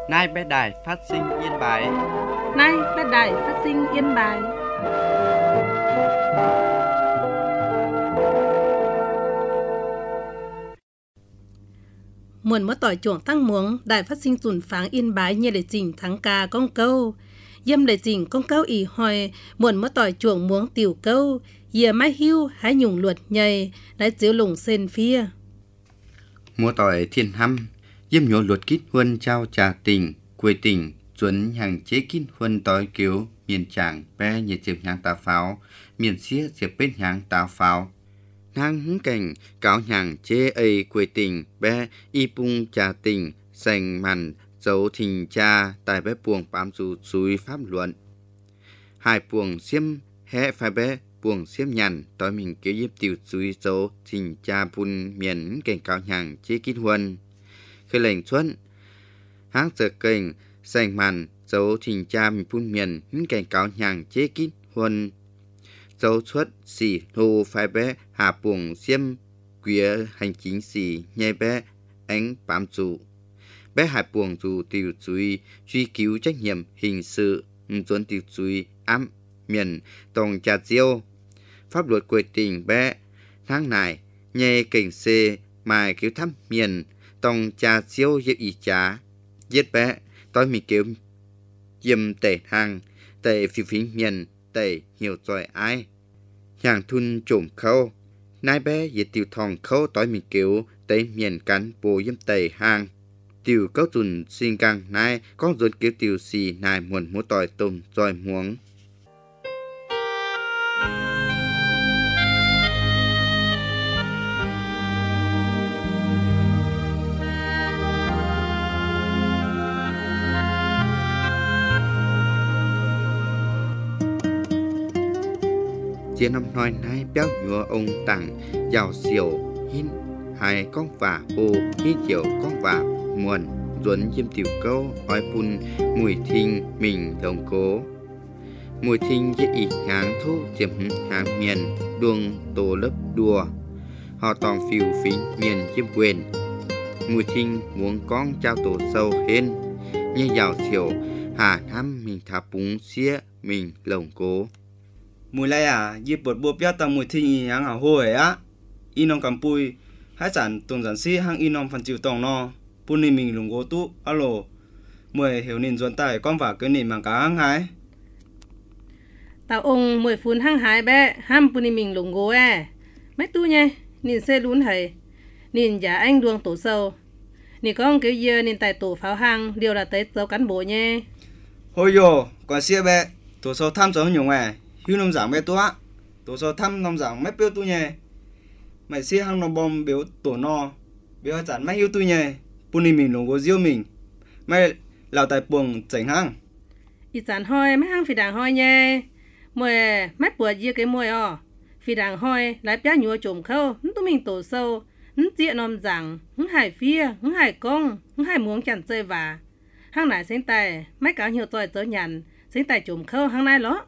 Nay bé đài phát sinh Yên Bái. Nay bé đài phát sinh Yên Bái. Muộn mất tỏi chuộng tăng muống, đài phát sinh dùn pháng Yên Bái như để chỉnh thắng ca con câu. Dâm để chỉnh con câu ý hỏi, muộn mất tỏi chuộng muống tiểu câu, dìa mai hưu hái nhung luật nhầy, lại chiếu lùng sen phía. Mua tỏi thiên hăm, dâm nhổ luật kít huân trao trà tình, quê tình, chuẩn hàng chế kít huân tỏi kiếu, miền tràng bé nhiệt chiều nhang tà pháo, miền xía diệp bên nhang tà pháo. Nàng hứng cảnh, cáo nhàng chế ấy quê tình, bé y bung trà tình, sành màn, dấu thình cha, tài bé buồng bám dù dùi pháp luận. Hai buồng xiêm hẽ phải bé, buồng xiêm nhằn, tối mình kêu giúp tiểu dùi dấu thình cha bùn miền cảnh cáo nhàng chế kít huân. Khi lệnh xuân, háng giờ cảnh, sành màn, dấu thình cha mình bùn miền cảnh cáo nhàng chế kít huân. Dấu xuất xỉ hồ phải bé hạ buồng xiêm quía hành chính xỉ nhai bé ánh bám dù. Bé hạ buồng dù tiểu dùi truy cứu trách nhiệm hình sự chuẩn tiểu dùi ám miền tổng trà diêu. Pháp luật quy định bé tháng này nhai cảnh xê mài cứu thăm miền tổng trà diêu hiệp ý trá. Giết bé tôi mình kêu dìm tẩy hàng tẩy phiêu phí miền tẩy hiểu giỏi ai. Hàng thun trộm khâu, nai bé dễ tiểu thòng khâu tối mình kêu tẩy miền cắn bố dâm tẩy hàng. Tiểu câu dùn xin càng nai con dùn kêu tiểu xì nai muộn múa tỏi tôm dòi muống. Chia năm nói nay béo nhúa ông tặng giàu xỉu hít hai con vả hồ hít chiều con vả muộn duẩn diêm tiểu câu ói bùn mùi thinh mình đồng cố mùi thinh dễ ý háng thu chiếm hàng miền đuông tổ lớp đùa họ toàn phiêu phính miền chiếm quyền mùi thinh muốn con trao tổ sâu hên như giàu xỉu hà thăm mình thả búng xía mình lồng cố. Mùi lai à, dịp bột bột bia tầm mùi thi hang hảo hô ấy á. Inom cầm bùi, hãy sản tuần giản sĩ hang inom phần chịu tòng no. Bùn nì mình lùng gỗ tú, alo. Mùi hiểu nìn duẩn tài con vả cái nìn mạng cá hang hái. Tao ông mùi phun hang hái bé, ham bùn nì mình lùng gỗ Mấy tu nhé, nìn xe lún hầy. Nìn giả anh đuông tổ sâu. Nìn con kiểu dơ nìn tài tổ pháo hang, điều là tới dấu cán bộ nhé. Hôi dồ, quả xia bé, tổ sâu tham gió nhung hưu nông giảng bé tua, tổ sâu thăm nông giảng mấy biểu tu nhé, mày xí hang nông bom biểu tổ no, biểu chán mấy hưu tu nhé, bùn đi mình lồng gỗ diêu mình, mày lào tại buồng chảnh hang. Ít chán hoi mấy hang phi đàng hoi nhé, mùi mấy bùa dưa cái mùi phi đàng hoi lại bé nhúa trộm khâu, tu mình tổ sâu, chia nông giảng, hải phía, hải công, hải muống chẳng chơi vả, hang này sinh tài mấy cả nhiều tỏi tớ nhàn, sinh tài trộm khâu hang này ló.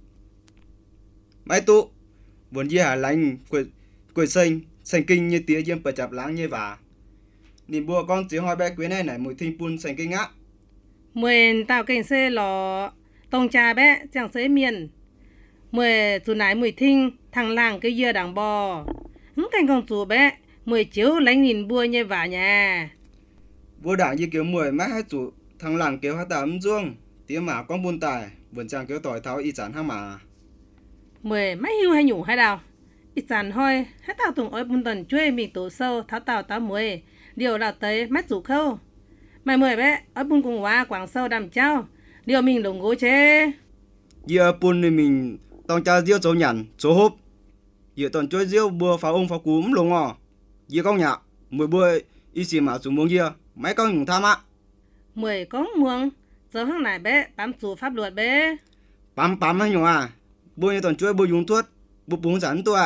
Mấy tụ vốn dĩ hà lành quỷ xanh kinh như tía diêm bờ chạp láng như vả nhìn bùa con chỉ hỏi bé quý này mùi thinh pun xanh kinh á mùi tạo cảnh xe lò tông trà bé chẳng xế miền mùi chủ nái mùi thinh thằng làng cái dưa đằng bò cảnh con chủ bé mùi chiếu lánh nhìn bùa như vả nhà bùa đảng như kiểu mùi mát hai chủ thằng làng kiểu hát tà âm dương tía mà con buôn tài vườn chàng kiểu tỏi tháo y chán hang mà mùi mấy hưu hay nhủ hay đào ít chán hoi hát tao tùng ôi bún tần chuê mình tổ sâu tháo tàu táo mùi điều là tới mắt rủ khâu mày mùi bé ôi bún cùng hóa quảng sâu đàm trao điều mình lồng gỗ chế giờ bún thì mình tông cha diêu chỗ nhằn chỗ hốp giờ toàn chuối diêu bùa pháo ông pháo cúm lồng giờ con nhạ mùi bùa y xì mà xuống muông kia mấy con nhung tham á mùi con muông giờ hăng này bé bám chủ pháp luật bé bám hay nhung bùa như toàn chuối bùa dùng thuốc bùa bún rắn tôi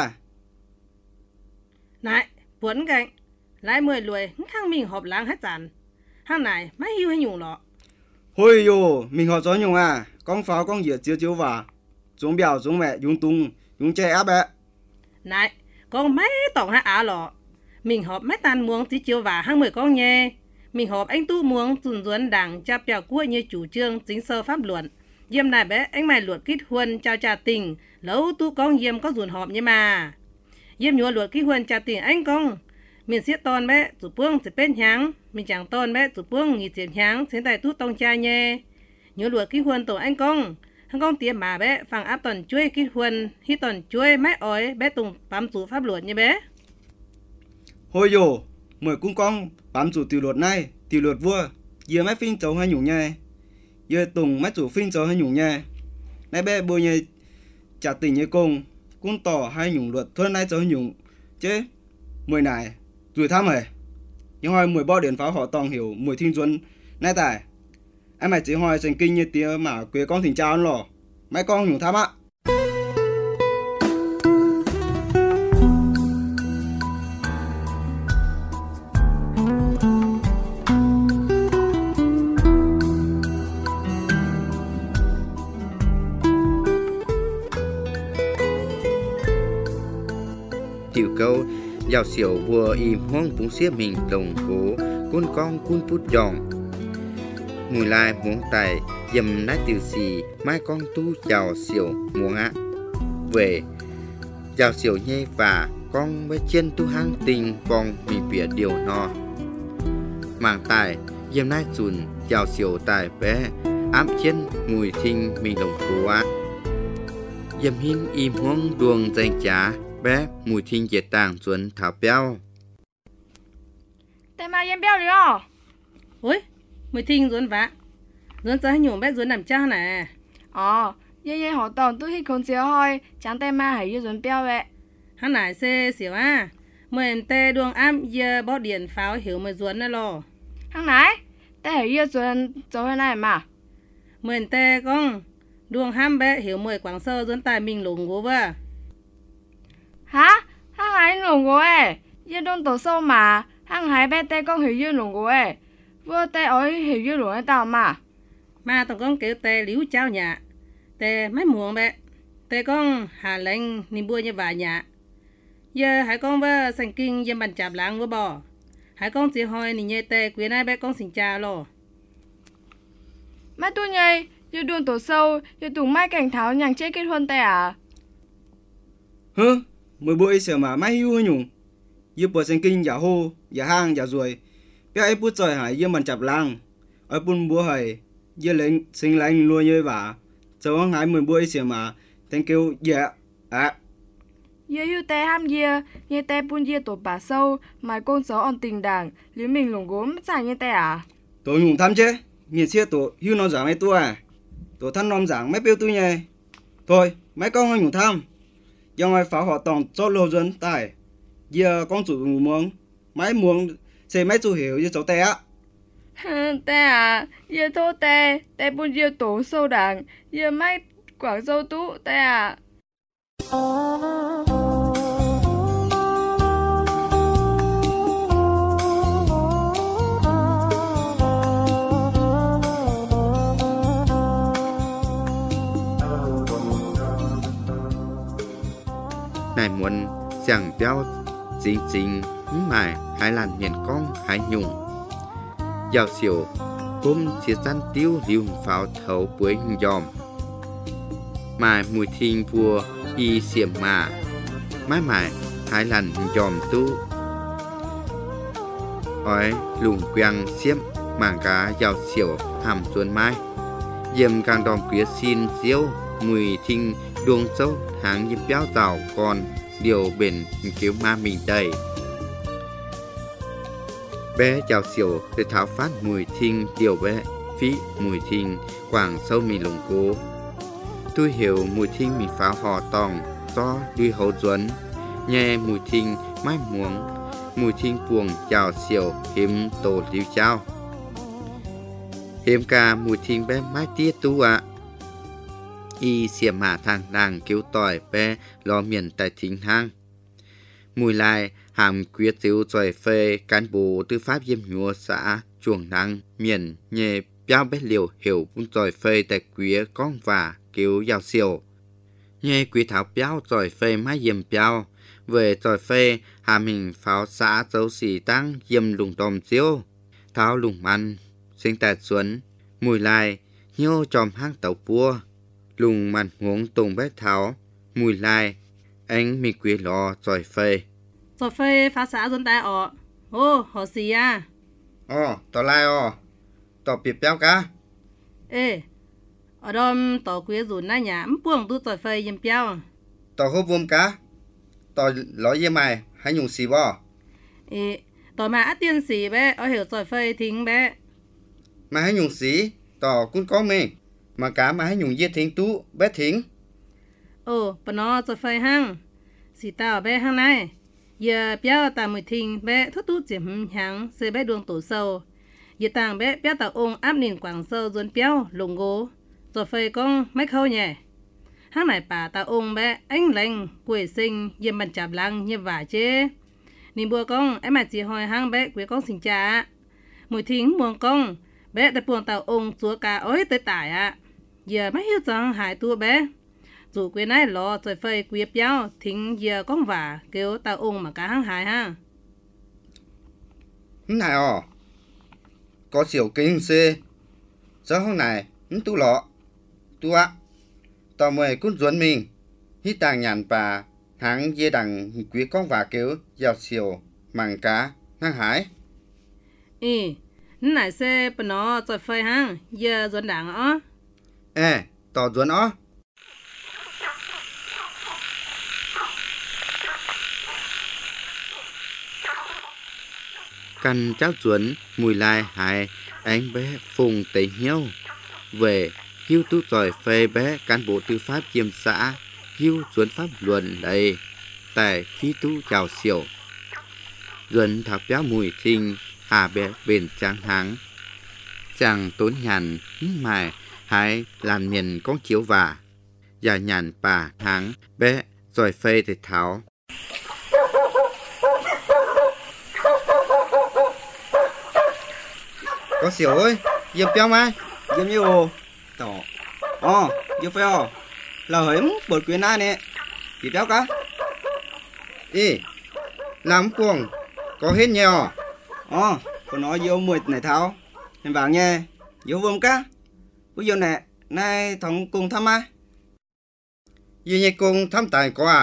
này buồn cảnh lại mười lùi khang mình họp láng hết dàn hang này mấy hưu hay nhung lọ hôi yo mình họ gió nhung con pháo con dĩa chiếu vào giống bèo giống mẹ dùng tung dùng che áp này con mấy tổng hai lọ mình họp mấy tan muông tí chiếu vào hang mười con nhé mình họp anh tu muốn dùn duẩn đảng cho bèo cua như chủ trương chính sơ pháp luật. Yếm này bé anh mày luật kết hôn trao trả tình, lâu tu con yếm có dùn họp như mà. Yếm nhua luật kết hôn trao tình anh con. Mình sẽ tôn bé chủ phương sẽ bên nháng, mình chẳng tôn bé chủ phương nghỉ tiền nháng sẽ tại tu tông cha nhé. Nhua luật kết hôn tổ anh con tiệm mà bé phẳng áp tuần chuối kết hôn, khi tuần chuối mái ói bé tùng bám chủ pháp luật như bé. Hồi dồ, mời cung con bám chủ tiểu luật này, tiểu luật vua, giờ mấy phim cháu hay nhủ nhé. Giờ tùng mấy chủ phim cháu hay nhủ nhé. Này bé bồi nhé trả tình như cung tỏ hay nhủ luật thuần này cháu hay nhủ. Chứ, mười này, rồi thăm hề. Nhưng hỏi mười bao điện pháo họ toàn hiểu mười thiên duân này tài. Anh mày chỉ hỏi thành kinh như tía mà quê con thỉnh chào lò. Mấy con nhủ thăm ạ. Tiểu câu giàu xỉu vừa im hoang búng xếp mình đồng cố cún con cún pút giòn mùi lai muốn tài dầm nát tiểu xì mai con tu giàu xỉu muốn ạ về giàu xỉu nhê và con với chân tu hang tình vòng mình bịa điều no màng tài dầm nát dùn giàu xỉu tài bé ám chân mùi thinh mình đồng cố ạ dầm hin im hoang đuông danh trả bé mùi thinh dệt tàng chuẩn thảo béo. Tại mà em béo rồi. Ôi, mùi thinh chuẩn vạ. Chuẩn cho nhủ bé chuẩn làm cha nè. Ye họ tòn tôi hít con xíu thôi, chẳng tại mà hãy yêu chuẩn béo vậy. Hắn nải xe xỉu à. Mùi tê đuông ám giờ bó điện pháo hiểu mùi chuẩn này lò. Hắn nải, tại hãy yêu chuẩn cho thế này mà. Mùi tê con đuông ham bé hiểu mùi quảng sơ chuẩn tài mình lùng gố vợ. Hả? Hắn hãy lùng gỗ ấy. Yêu đông tổ sâu mà. Hắn hãy bé tê con hiểu yêu lùng gỗ ấy. Vừa tê ối hiểu yêu lùng ấy tao mà. Mà tổng con kêu tê liếu cháu nhà. Tê mấy muộn bé. Tê con hà lệnh niềm bua như vài nhà. Giờ hãy con với sành kinh dân bàn chạp lãng với bò. Hãy con chỉ hỏi nì nhê tê quý này bé con xin cha lô. Mấy tôi nhây. Yêu đông tổ sâu. Yêu tùng mai cảnh tháo nhàng chế kết hôn tê à? Hơ, mười bụi sửa mà mai hưu nhung. Yêu bò sinh kinh giả hô, giả hang, giả ruồi. Bé ấy bút trời hải yêu bàn chạp lãng. Ở bún búa hải. Yêu lệnh sinh lệnh luôn như vả. Cháu hăng hãy mười bụi sửa mà. Tên kêu dạ. Yêu hưu tê ham yêu. Như tê bún yêu tổ bà sâu. Mà con gió on tình đảng. Nếu mình lùng gốm chả như tê à? Tổ nhung thăm chứ. Nhìn xe tổ hưu nó giảng mấy tua à. Tổ thân nóm giảng mấy biểu tôi nhé. Thôi, mấy con nhung thăm. Do ngoài pháo họ toàn cho lô dân tài. Giờ con chủ muốn. Mấy muốn xe mấy chủ hiểu như cháu tê á. Tê à, giờ thô tê, tê bún giờ tổ sâu đảng, giờ mấy quảng sâu tú, tê à. Này muốn chẳng béo chính mải hai lần miền con hai nhung giàu xỉu cũng chỉ săn tiêu liu pháo thấu với dòm mải mùi thinh vua y xiểm mà mãi mãi hai lần dòm tu ói lùng quang xiêm mảng cá giàu xỉu hàm xuân mai diệm càng đòn quý xin diêu mùi thinh đuông sâu tháng như béo rào còn điều bền cứu ma mình đầy bé chào xỉu để tháo phát mùi thinh điều bé phí mùi thinh quảng sâu mình lồng cố tôi hiểu mùi thinh mình phá hò tòng do đi hậu duẩn nghe mùi thinh mái muống mùi thinh buồng chào xỉu hiếm tổ liu trao hiếm ca mùi thinh bé mái tiết tu ạ y xiểm hạ thang đàng cứu tỏi bé lo miền tại thính hang mùi lai hàm quyết diệu giỏi phê cán bộ tư pháp diêm nhua xã chuồng năng miền nhẹ béo bé liều hiểu bún giỏi phê tại quý con và cứu giàu siêu nhẹ quý thảo béo giỏi phê mái diêm béo về giỏi phê hàm hình pháo xã dấu xỉ tăng diêm lùng đòm diêu tháo lùng măn sinh tạt xuân mùi lai nhô chòm hang tàu pua lùng măn huống tùng bé tháo mùi lai anh mi quý lò rồi phê rồi phê phá xã dân ta ọ ô họ gì à tỏ lai tỏ bịp béo cá ê ở đó tỏ quý rủn na nhà buông tu rồi phê yếm béo tỏ hô vuông cá tỏ ló yếm mày hay dùng xì bò ê tỏ mà á tiên xì bé ở hiểu rồi phê thính bé mà hay dùng xí tỏ cũng có mình mà cá mà hay dùng dê thính tú bé thính bà nó rồi phê hăng xì tao bé hăng này giờ béo tao mùi thính bé thốt tú chiếm hăng xê bé đường tổ sâu giờ tàng bé béo tao ông áp nền quảng sâu dồn béo lùng gố rồi phê con mấy khâu nhỉ hăng này bà tao ông bé anh lành quỷ sinh yếm bàn chạp lăng như vả chế nên bùa con em mà chỉ hỏi hăng bé quỷ con xin cha mùi thính buông con bé tại buông tao ông chúa cá ối tới tải ạ giờ mấy hiếu rằng hại tua bé dù quê này lo rồi phơi quê béo thính giờ con vả kêu tao ông mà cá hăng hại ha này có chiều kinh xê giờ hôm này tu lọ tu ạ tao mời cún ruột mình hít tàng nhàn bà háng dê đằng quý con vả kêu giàu chiều màng cá hăng hái này xe bà nó rồi phơi hăng giờ ruột đằng tỏ ruột căn cháu chuẩn mùi lai hại anh bé phùng tế hiếu về hiếu tú giỏi phê bé cán bộ tư pháp chiêm xã hiếu chuẩn pháp luận đây tại khí tú chào siêu duẩn thảo béo mùi thinh hà bé bền trắng háng chàng tốn nhàn mài hãy làm miền con chiếu vả và nhàn bà háng bé giỏi phê thì tháo có xỉu ơi yếm béo mai yếm như tỏ yếm phê là hỡi bột quyến na nè bị béo cá làm cuồng có hết nhiều của nó vô mùi này tháo nên vàng nha vô vườn cá bây giờ nè nay thằng cùng thăm ai Dì nhé cùng thăm tài có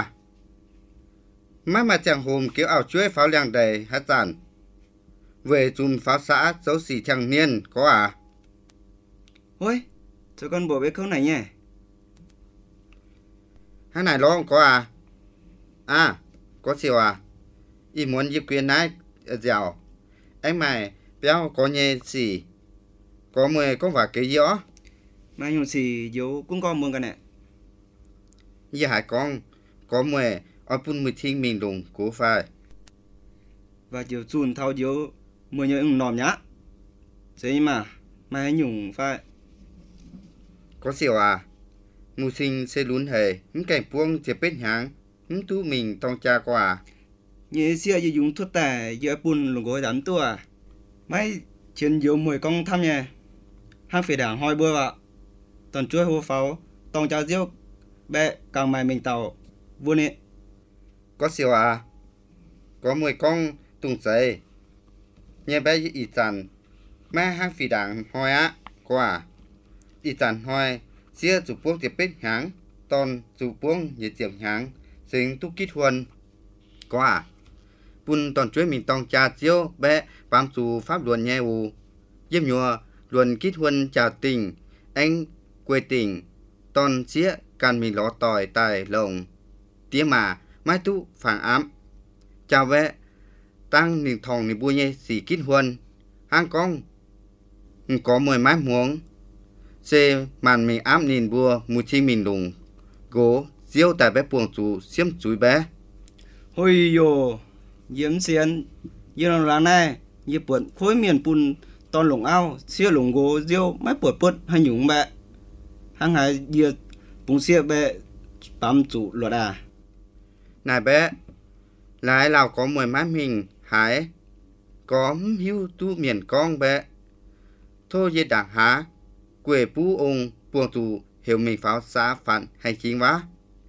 mà chàng hùm kiểu ảo chuối pháo làng đầy hát giản về chùm pháo xã dấu xỉ thằng niên có ôi cho con bộ biết câu này nhé hát này lo không có có xìu ý muốn dịp quyền nái dẻo anh mày béo có nhé xỉ có mười con vả cái gì mà nhung xỉ dấu cũng có mương cái nè dì hải con có mười ở bún mười thiên mình đùng cố phải và chiều chùn thao dấu mười nhớ nòm nhá thế mà hãy nhung phải có xìu mù sinh sẽ lún hề những cảnh buông chế bết nháng những tú mình tông cha có như xưa như dùng thuốc tẻ giữa bún lùng gối đám tua mấy chuyện dấu mười con thăm nhé hang phải đảng hoi bưa vợ toàn chuối hô pháo tông cha diêu bé càng mày mình tàu vuông ấy có xìu có 10 con tung giấy nhé bé ý chàn mà hang phi đảng hoi có ý chàn hoi xưa chủ buông chế bết nháng toàn chủ buông như tiệm nháng sinh tu kít huân có bún toàn chuối mình tông cha diêu bé bám chủ pháp luận nhé dêm nhùa luận kít huân chào tình anh quê tình toàn xía can mình ló tỏi tài lồng tía mà mai tu phản ám chào vẽ tăng nền thòng nền bùi nhé xỉ kít huân hang con có 10 mái muống xê màn mình ám nền bùa mùi chi mình lùng gỗ diêu tại bé buồng chủ xiêm chuối bé ôi dồ diễm xiên như là này như buồn khối miền bùn toàn lồng ao xia lồng gỗ diêu mấy buồn bớt hay nhúng bẹ hang hải diệt bùng xia bẹ bám chủ luật này bé lại lào có 10 mái mình hái có hiu tu miền con bé thôi dễ đảng há quê bú ông buồng chủ hiểu mình pháo xã phản hay chính vá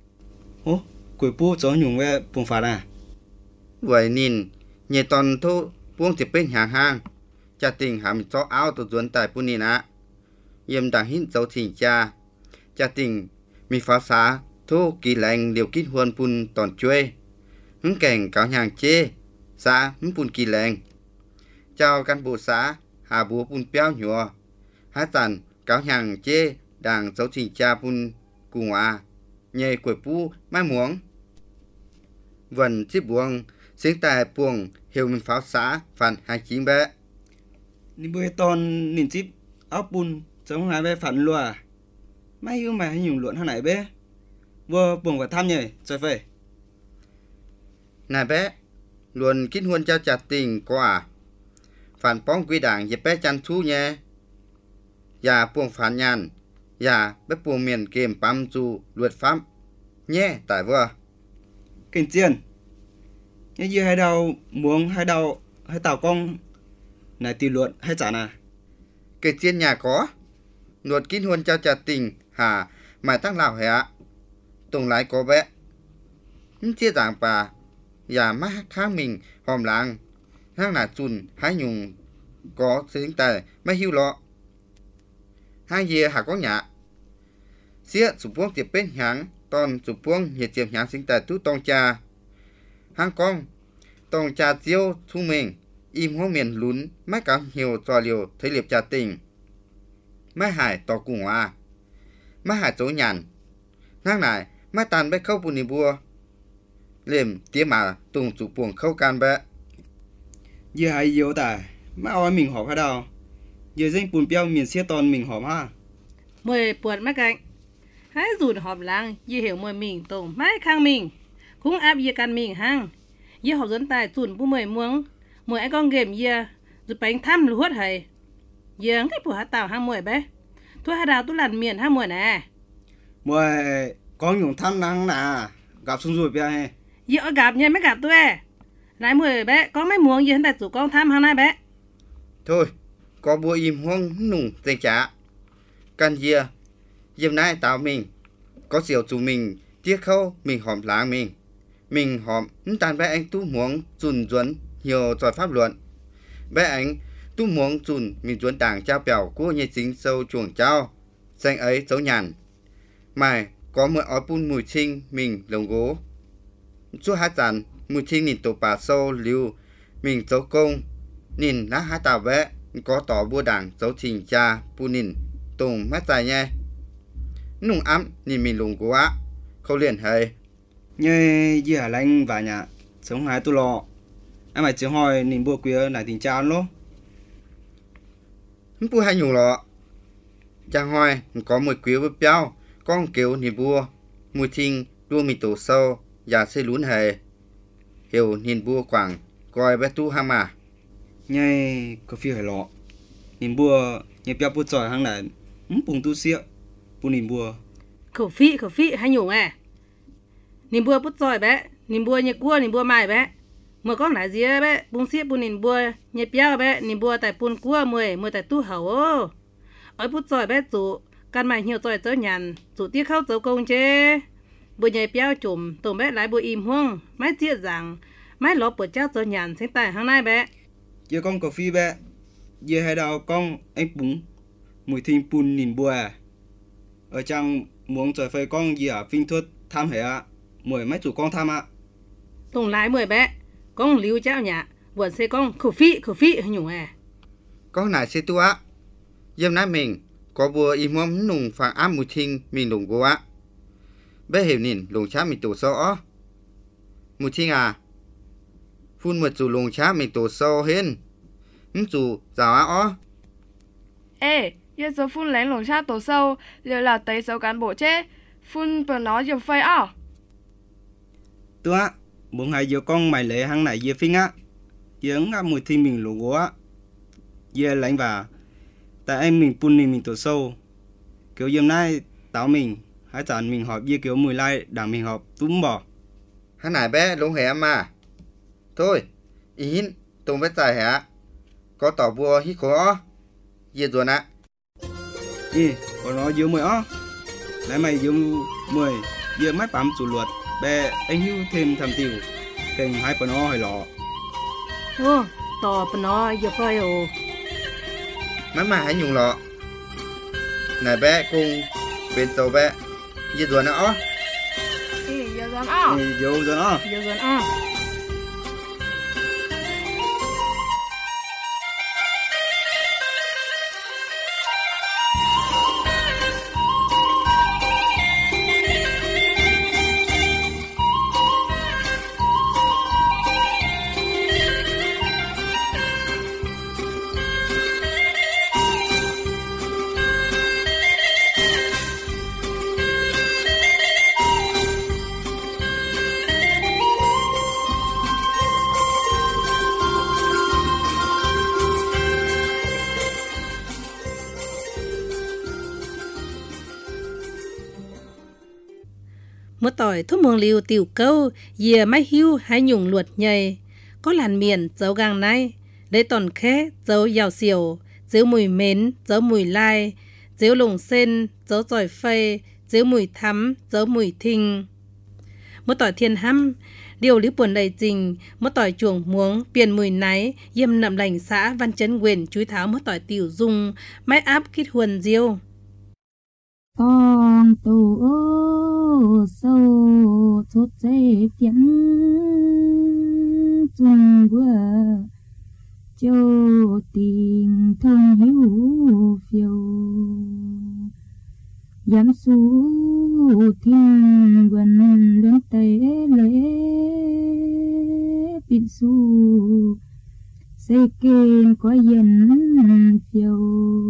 quê bú cho nhúng bẹ buồng phạt vậy nhìn nhẹ toàn thô buông thì bên hàng cha tình hàm cho áo tổ duẩn tại bún nìn á yếm đảng hít dấu thỉnh cha tình mi pháo xá thu kỳ lành liều kít huân bún tòn chuê hứng cảnh cáo nhàng chê xã hứng bún kỳ lành chào cán bộ xã hà búa bún béo nhùa hát tàn cáo nhàng chê đảng dấu thỉnh cha bún cùng nhẹ quẩy pu mai muống vần chiếc buông sinh tài buông hiểu mình pháo xã phản 29 bé ni bơi ton nhìn chip áo bùn giống hai bé phản lùa mai yêu mà hay dùng luận hai này bé vừa buông vào thăm nhỉ trời về này bé luôn kết hôn cho chặt tình quả phản bóng quy đảng dịp bé chăn thú nhé và buông phản nhàn và bé buông miền kềm bám dù luật pháp nhé tại vừa kinh tiền như gì hai đầu muống hai đầu hai tàu con này tiêu luận hay trả à cái trên nhà có luật kết hôn cho chặt tình hả mày tăng lào hả tùng lái có bé chia giảng bà và má khác mình hòm làng hang là chùn hái nhung có sinh tài mấy hiu lọ hai dìa hả có nhà xía sụp buông tiệp bên háng toàn sụp buông nhiệt tiệp háng sinh tài tú tông cha hang con tông cha chiêu thu mình im hoa miền lún mấy cả nhiều trò liều thấy liệp trà tình mấy hải tỏ cùng mấy hải chỗ nhàn hang này mấy tàn bé khâu bùn đi bua liềm tía mà tùng sụp buông khâu can bé giờ hay yếu tài mấy oi mình họp hay đâu giờ danh bùn béo miền xía toàn mình họp ha mười buồn mắt cạnh hãy dùn họp làng dì hiểu mười mình tổng mãi khang mình cũng áp dì can mình hang dì học dẫn tài dùn bù mười muống mười ai con game dì rồi bánh thăm lúa hay dì cái bùa tàu hang mười bé thôi hai đào tôi làm miền hang mười nè mười con dùng thăm năng nà gặp xuống rồi bé he dì ở gặp nha mấy gặp tôi lại mười bé có mấy muống dì hiện tại chủ con thăm hang này bé thôi có bùa im hoang nùng tên trả can dìa dìm nay tao mình có diệu chủ mình tiếc khâu mình hòm láng mình hòm tàn bé anh tu muốn dùn duẩn nhiều trò pháp luận bé anh tu muốn dùn mình duẩn đảng trao bèo của nhiệt chính sâu chuồng trao danh ấy dấu nhàn mày có một ói bún mùi trinh mình lồng gố suốt hát giàn mùi trinh nhìn tổ bà sâu lưu mình dấu công nhìn lá hát tàu bé có tỏ bua đảng dấu trình cha pu nhìn tùng mắt dài nhé nung ấm nhìn mình lùng quá khâu liền hay như gì hả lanh và nhà sống hai tu lọ em mày chỉ hỏi nhìn bùa queer này tình cha lố bùa hay nhủ lọ chàng hỏi có một queer với béo con kiểu nhìn bùa mùi thinh đua mình tổ sâu và xây lún hề hiểu nhìn bùa quảng coi bé tu ham à như có phi hay lọ nhìn bùa như béo bùa giỏi hang này bùng tu xịa bùa nhìn bùa khẩu phị hay nhủ nín bùa bút giỏi bé nín bùa nhẹ cua nín bùa mài bé mười con là gì bé bung xịa bung nín bùa nhẹ béo bé nín bùa tại bung cua mười tại tu hậu ở bút giỏi bé chủ căn mày nhiều giỏi chớ nhàn chủ tiếc khâu chớ công chế bùa nhẹ béo chùm tổ bé lại bùa im huông máy chia rằng máy lóp bùa cháu chớ nhàn sinh tài hàng nay bé giờ con cà phê bé giờ hai đầu con anh bún mùi thinh bùn nhìn bùa ở trong muốn trời phơi con gì ở phim thuốc tham hệ mười mấy chủ con tham tùng lái mười bé con lưu cháu nhà vườn xe con khẩu phị hay nhủ con này xe tua dâm nát mình có bùa im hoang nùng phàng áp mùi thinh mình lùng gỗ bé hiểu nhìn lùng chá mình tổ sâu mùi thinh phun một chủ lùng chá mình tổ sâu hên chủ giáo ê giờ số phun lấy lồng cha tổ sâu liệu là tới số cán bộ chế phun bờ nó dùm phơi tua muốn hai giờ con mày lệ hang này giờ phinh giờ mùi thinh mình lùng gỗ giờ lạnh và tại em mình phun mình tổ sâu kiểu giờ nay tao mình hãy chọn mình họp như kiểu mùi lai đảng mình họp túm bỏ hắn này bé lùng hẻ mà thôi ý tùng bé dài hả có tỏ bùa hít khó giờ rồi nè còn nó dưới 10 nãy mày dưới 10 giờ mấy bám chủ luật bé anh hưu thêm thầm tiểu kênh hai phần nó hay lọ tỏ phần nó giờ phơi mà hãy nhung lọ này bé cùng bên tàu bé gì rồi nữa giờ dần á Vô rồi đó. Giờ gần à. Một tỏi thuốc mường liu tiểu câu, dìa máy hiu hay nhung luột nhầy. Có làn miền dấu gang này, lấy tòn khé, dấu giàu xỉu, dấu mùi mến, dấu mùi lai, dấu lồng sen, dấu giỏi phây, dấu mùi thắm, dấu mùi thinh. Một tỏi thiên hăm, điều lý buồn đầy trình, một tỏi chuồng muống, biển mùi náy, yêm nậm lành xã văn chấn quyền chúi tháo một tỏi tiểu dung, máy áp kít huần diêu. Con tù sâu chốt dễ phiến chung vừa châu tình thông hiếu phiêu giám su thiên vần lên tế lễ biển su xây kênh có dân phiêu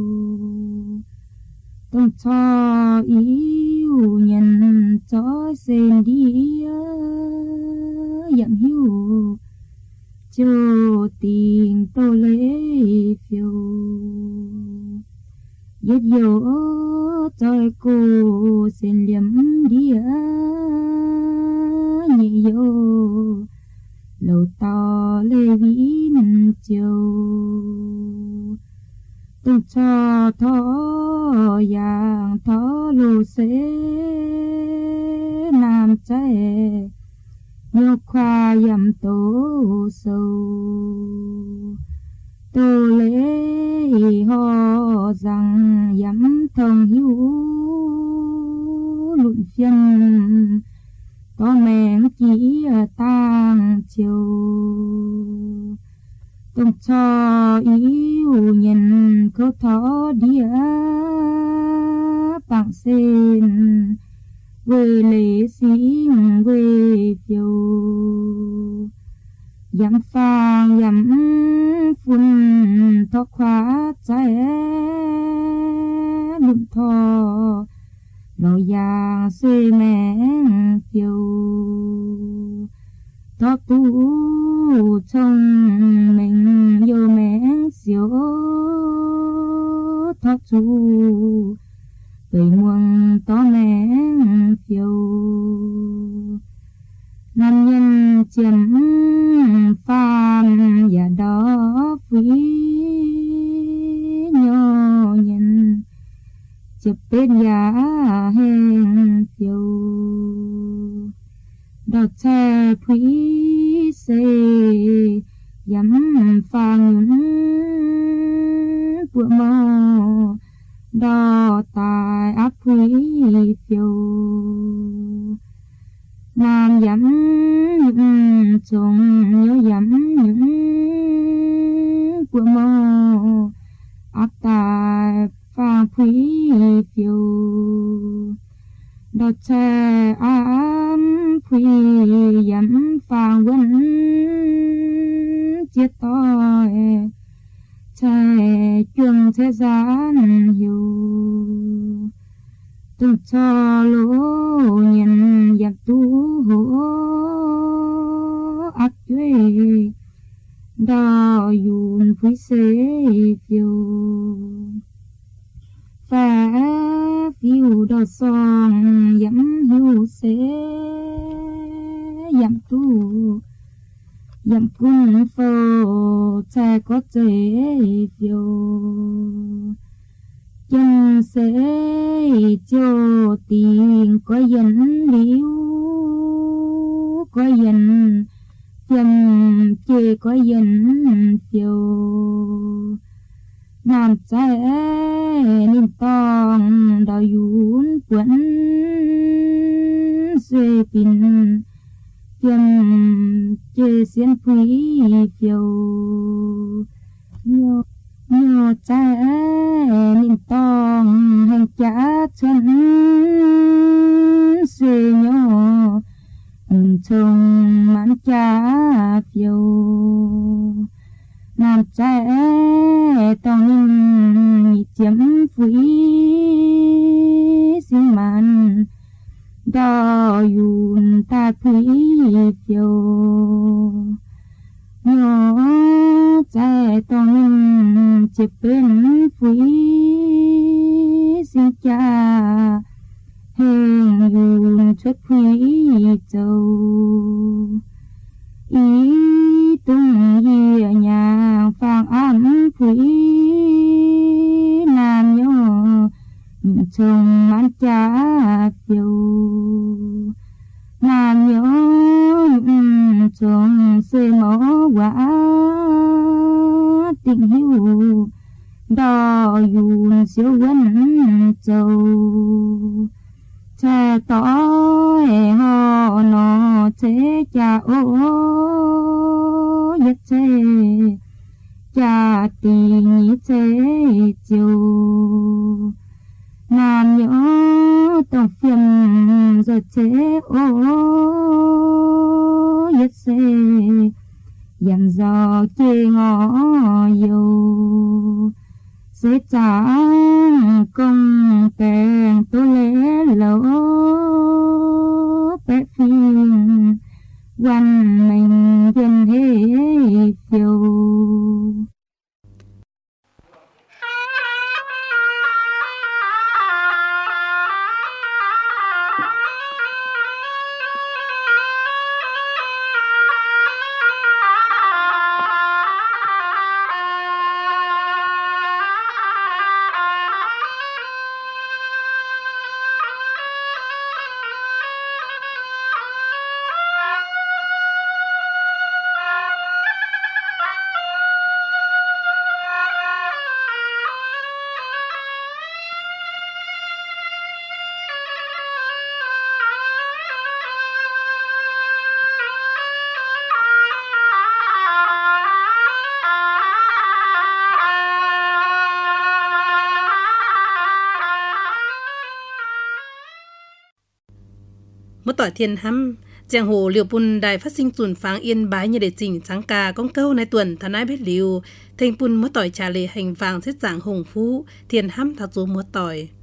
tông cho yêu nhân cho sen đi dặm hiu cho tình tô lễ phiêu giết dấu cho cô sen liếm đi nhị dấu lầu to lê vĩnh chiều tung cho thó yang thó lô xế nam trẻ nhô khoa yam tô sâu tô lễ ho rằng yam thông hiu luận phiên có mèn chỉ tang chiều tung cho yêu nhân có thó đĩa bằng sen quê lễ xin quê phiêu dặm phang dặm phun thọ khóa trái lụm thọ nội giang xê mẹn phiêu thọ tu trong mình vô mẹn xíu thọ chú về muôn to mẹn phiêu nam nhân chiếm phàm và đó quý nhỏ nhân chụp bên giá hèn phiêu đọt xe quý xê dám phàng bữa mò đo tài áp quý phiêu nam dám trông nhớ dám những bữa mò áp tài phàng quý phiêu đọt xe ám quý dám phàng quân chết tôi chạy chuông thế gian hiểu từng cho lỗ nhân giặc tu hổ ác chuê đo dùn quý xế phiêu phá phiêu đo song dẫm hiu xế dặm tu dặm cung phô cha có chế phiêu chân sẽ cho tiền có dân liễu có dân phiền chê có dân phiêu nam trái nín tòng đào yún quấn xuê pin kiêm chê xiên quý phiêu nhô trái nín tòng hành trả chân xuê nhô trông mãn trả phiêu nam trái tòng nín chiếm quý sinh màn đò yun ta quý phiêu nhớ trái tòng nín chiếm bên quý sinh cha hình yun xuất quý châu ý tung dìa nhà phang ám quý nam nhớ chồng mãn trả phiêu nam nhớ chồng xê mỏ quả tình hiu đò yun siêu quấn châu cha tỏ họ nó chế cha ô yết chế cha tì nhí chế chiều nam nhớ tổng phiền rồi chế ô yết chế dặn dò chê ngõ dầu sẽ trả công kèn tôi lẽ lỡ bé phiền quan mình dân hết phiêu một tỏi thiên hăm giang hồ liều pun đài phát sinh tuần pháng yên bái như để chỉnh sáng ca con câu này tuần thà nái biết liều thành pun một tỏi trà lệ hành vàng xếp dạng hùng phú thiên hăm thà dù một tỏi